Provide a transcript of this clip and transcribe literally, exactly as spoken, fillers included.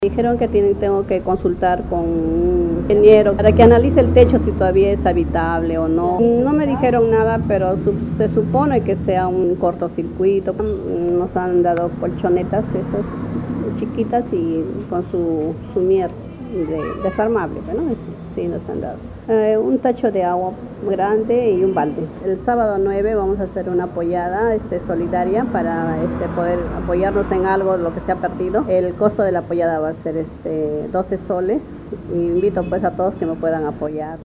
Dijeron que tiene- tengo que consultar con un ingeniero para que analice el techo si todavía es habitable o no. No me dijeron nada, pero su- se supone que sea un cortocircuito. Nos han dado colchonetas esas chiquitas y con su sumier de, desarmable, ¿no? Sí, sí nos han dado. Eh, un tacho de agua grande y un balde. El sábado nueve vamos a hacer una apoyada este, solidaria para este, poder apoyarnos en algo, lo que se ha perdido. El costo de la apoyada va a ser este, doce soles y invito pues a todos que me puedan apoyar.